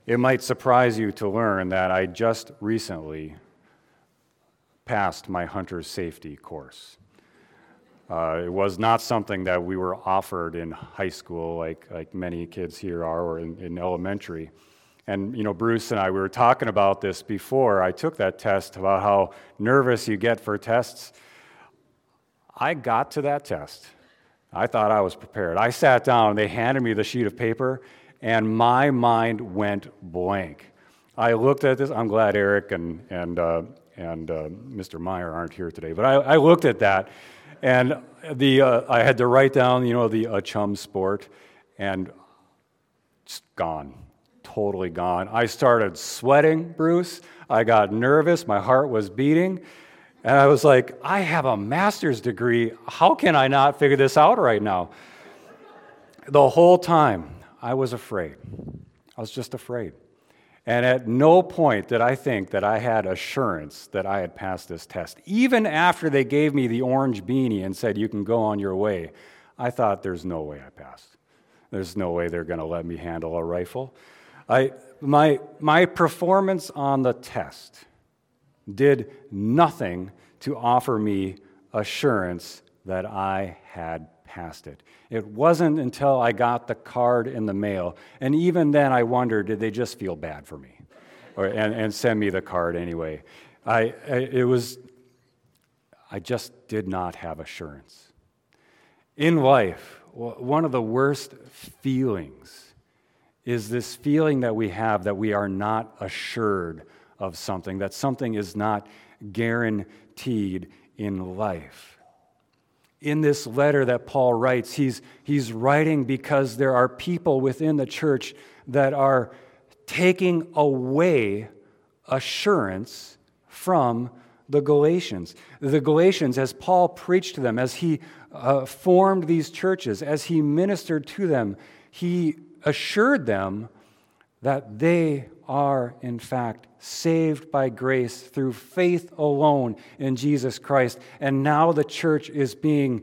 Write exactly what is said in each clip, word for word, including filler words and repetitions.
It might surprise you to learn that I just recently passed my hunter's safety course. Uh, it was not something that we were offered in high school like, like many kids here are, or in, in elementary. And, you know, Bruce and I, we were talking about this before I took that test, about how nervous you get for tests. I got to that test. I thought I was prepared. I sat down, they handed me the sheet of paper, and my mind went blank. I looked at this. I'm glad Eric and and uh, and uh, Mister Meyer aren't here today, but I, I looked at that, and the uh, I had to write down, you know, the uh, chum sport, and it's gone, totally gone. I started sweating, Bruce. I got nervous. My heart was beating. And I was like, I have a master's degree. How can I not figure this out right now? The whole time, I was afraid. I was just afraid. And at no point did I think that I had assurance that I had passed this test. Even after they gave me the orange beanie and said, you can go on your way, I thought, there's no way I passed. There's no way they're going to let me handle a rifle. I, my, my performance on the test did nothing to offer me assurance that I had passed it. It wasn't until I got the card in the mail, and even then I wondered, did they just feel bad for me, or and, and send me the card anyway? I, I it was, I just did not have assurance. In life, one of the worst feelings is this feeling that we have that we are not assured of something, that something is not guaranteed in life. In this letter that Paul writes, he's, he's writing because there are people within the church that are taking away assurance from the Galatians. The Galatians, as Paul preached to them, as he uh, formed these churches, as he ministered to them, he assured them that they are, in fact, saved by grace through faith alone in Jesus Christ. And now the church is being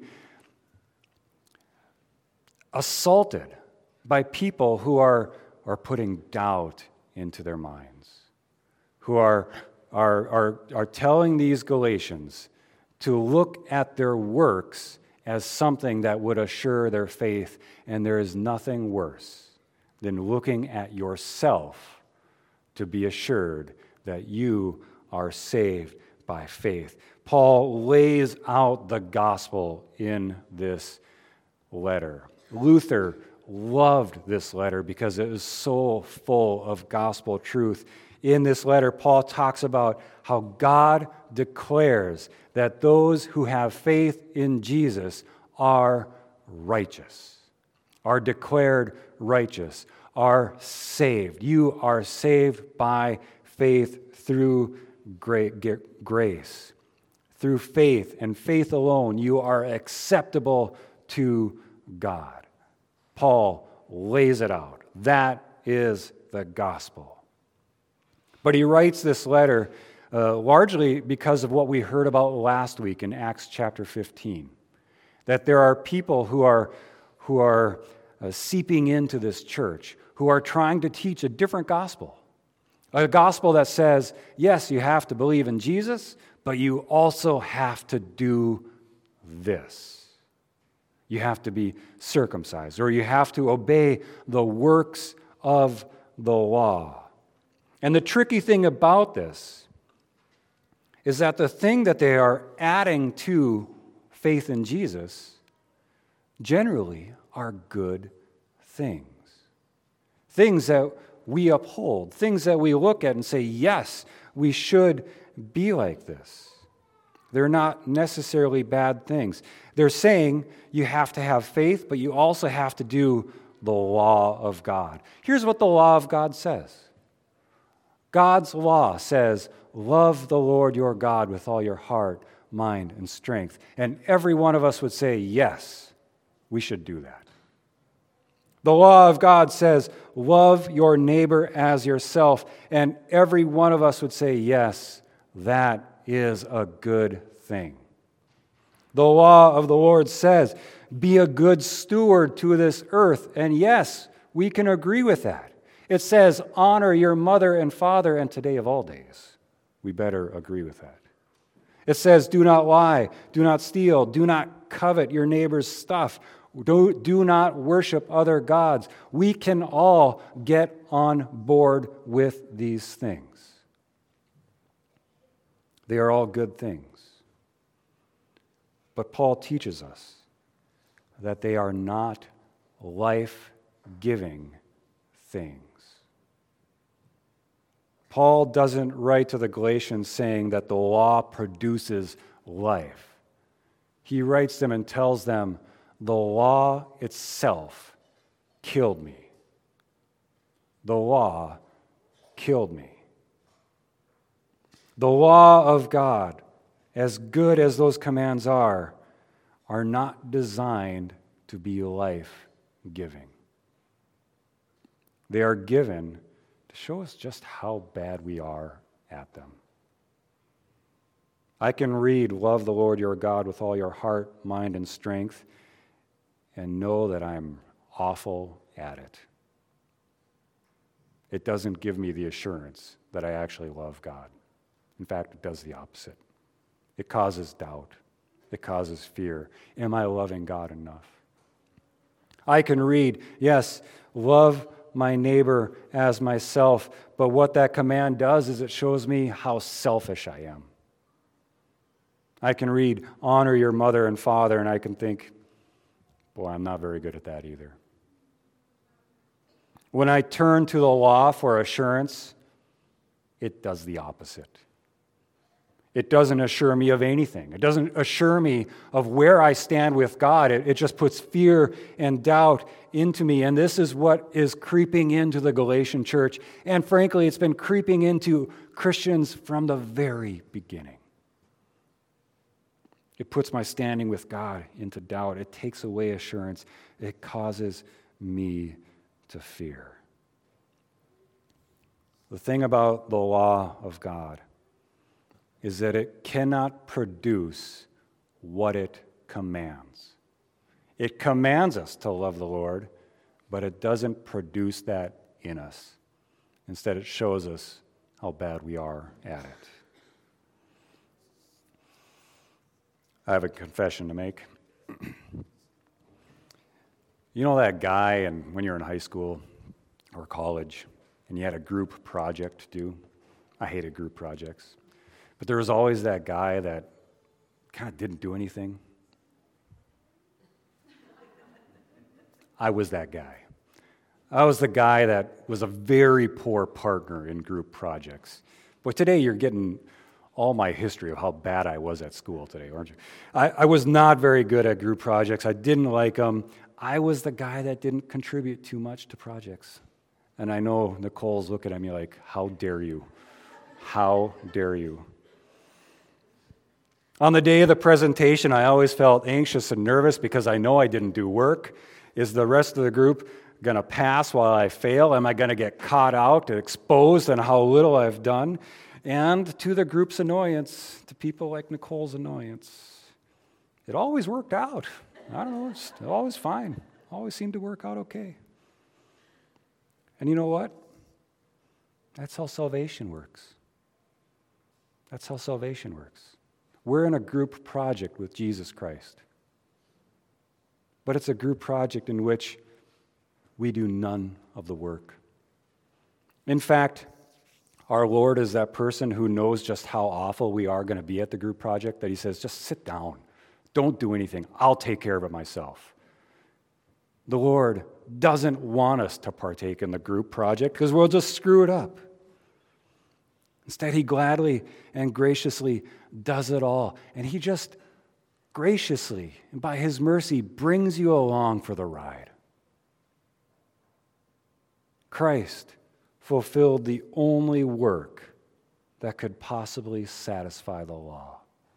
assaulted by people who are, are putting doubt into their minds, who are, are, are, are telling these Galatians to look at their works as something that would assure their faith, and there is nothing worse than looking at yourself to be assured that you are saved by faith. Paul lays out the gospel in this letter. Luther loved this letter because it is so full of gospel truth. In this letter, Paul talks about how God declares that those who have faith in Jesus are righteous, are declared righteous, are saved. You are saved by faith through grace. Through faith and faith alone, you are acceptable to God. Paul lays it out. That is the gospel. But he writes this letter uh, largely because of what we heard about last week in Acts chapter fifteen, that there are people who are, who are uh, seeping into this church, who are trying to teach a different gospel. A gospel that says, yes, you have to believe in Jesus, but you also have to do this. You have to be circumcised, or you have to obey the works of the law. And the tricky thing about this is that the thing that they are adding to faith in Jesus generally are good things. Things that we uphold, things that we look at and say, yes, we should be like this. They're not necessarily bad things. They're saying you have to have faith, but you also have to do the law of God. Here's what the law of God says. God's law says, love the Lord your God with all your heart, mind, and strength. And every one of us would say, yes, we should do that. The law of God says, love your neighbor as yourself. And every one of us would say, yes, that is a good thing. The law of the Lord says, be a good steward to this earth. And yes, we can agree with that. It says, honor your mother and father, and today of all days. We better agree with that. It says, do not lie, do not steal, do not covet your neighbor's stuff, do, do not worship other gods. We can all get on board with these things. They are all good things. But Paul teaches us that they are not life-giving things. Paul doesn't write to the Galatians saying that the law produces life. He writes them and tells them, the law itself killed me. The law killed me. The law of God, as good as those commands are, are not designed to be life-giving. They are given to show us just how bad we are at them. I can read, love the Lord your God with all your heart, mind, and strength, and know that I'm awful at it. It doesn't give me the assurance that I actually love God. In fact, it does the opposite. It causes doubt. It causes fear. Am I loving God enough? I can read, yes, love my neighbor as myself, but what that command does is it shows me how selfish I am. I can read, honor your mother and father, and I can think, boy, I'm not very good at that either. When I turn to the law for assurance, it does the opposite. It doesn't assure me of anything. It doesn't assure me of where I stand with God. It, it just puts fear and doubt into me. And this is what is creeping into the Galatian church. And frankly, it's been creeping into Christians from the very beginning. It puts my standing with God into doubt. It takes away assurance. It causes me to fear. The thing about the law of God is that it cannot produce what it commands. It commands us to love the Lord, but it doesn't produce that in us. Instead, it shows us how bad we are at it. I have a confession to make. You know that guy and when you're in high school or college and you had a group project to do? I hated group projects. But there was always that guy that kind of didn't do anything. I was that guy. I was the guy that was a very poor partner in group projects. But today you're getting all my history of how bad I was at school today, aren't you? I, I was not very good at group projects. I didn't like them. I was the guy that didn't contribute too much to projects. And I know Nicole's looking at me like, how dare you? How dare you? On the day of the presentation, I always felt anxious and nervous because I know I didn't do work. Is the rest of the group going to pass while I fail? Am I going to get caught out, exposed on how little I've done? And to the group's annoyance, to people like Nicole's annoyance, it always worked out. I don't know, it's always fine. Always seemed to work out okay. And you know what? That's how salvation works. That's how salvation works. We're in a group project with Jesus Christ. But it's a group project in which we do none of the work. In fact, our Lord is that person who knows just how awful we are going to be at the group project, that he says, just sit down. Don't do anything. I'll take care of it myself. The Lord doesn't want us to partake in the group project because we'll just screw it up. Instead, he gladly and graciously does it all. And he just graciously and by his mercy brings you along for the ride. Christ fulfilled the only work that could possibly satisfy the law.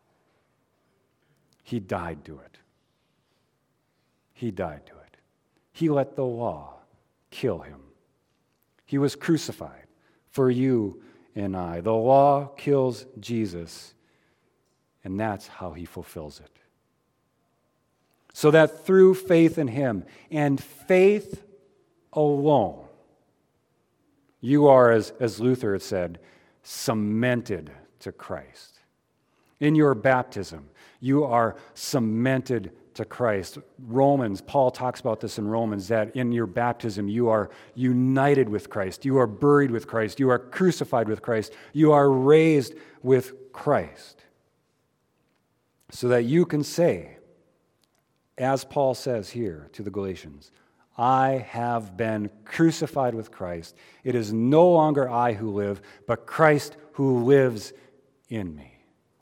He died to it. He died to it. He let the law kill him. He was crucified for you and I. The law kills Jesus, and that's how he fulfills it. So that through faith in him, and faith alone, You are, as, as Luther had said, cemented to Christ. In your baptism, you are cemented to Christ. Romans, Paul talks about this in Romans, that in your baptism you are united with Christ. You are buried with Christ. You are crucified with Christ. You are raised with Christ. So that you can say, as Paul says here to the Galatians, I have been crucified with Christ. It is no longer I who live, but Christ who lives in me.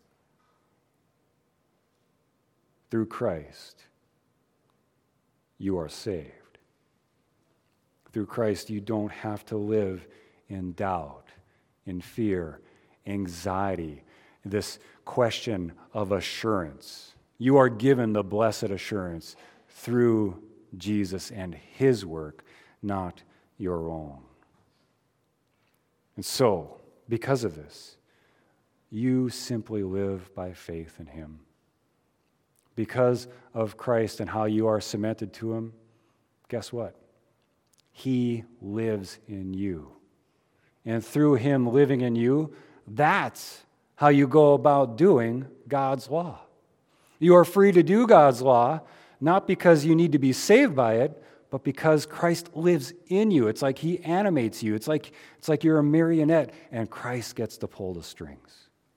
Through Christ, you are saved. Through Christ, you don't have to live in doubt, in fear, anxiety, this question of assurance. You are given the blessed assurance through Jesus and his work, not your own. And so, because of this, you simply live by faith in him. Because of Christ and how you are cemented to him, guess what? He lives in you. And through him living in you, that's how you go about doing God's law. You are free to do God's law, not because you need to be saved by it, but because Christ lives in you. It's like he animates you. It's like, it's like you're a marionette and Christ gets to pull the strings.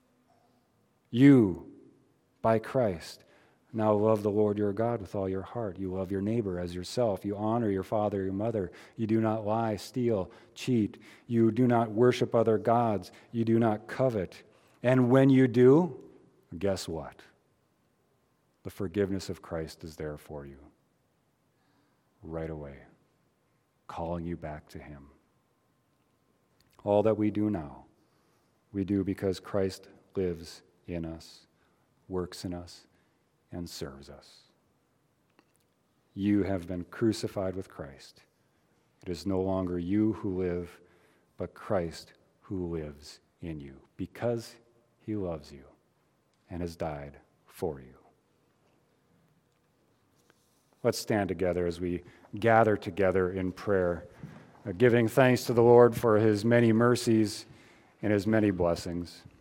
You, by Christ, now love the Lord your God with all your heart. You love your neighbor as yourself. You honor your father, your mother. You do not lie, steal, cheat. You do not worship other gods. You do not covet. And when you do, guess what? The forgiveness of Christ is there for you right away, calling you back to him. All that we do now, we do because Christ lives in us, works in us, and serves us. You have been crucified with Christ. It is no longer you who live, but Christ who lives in you, because he loves you and has died for you. Let's stand together as we gather together in prayer, giving thanks to the Lord for his many mercies and his many blessings.